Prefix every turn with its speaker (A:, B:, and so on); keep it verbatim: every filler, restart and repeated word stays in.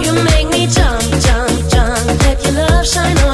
A: You make me jump, jump, jump. Let your love shine on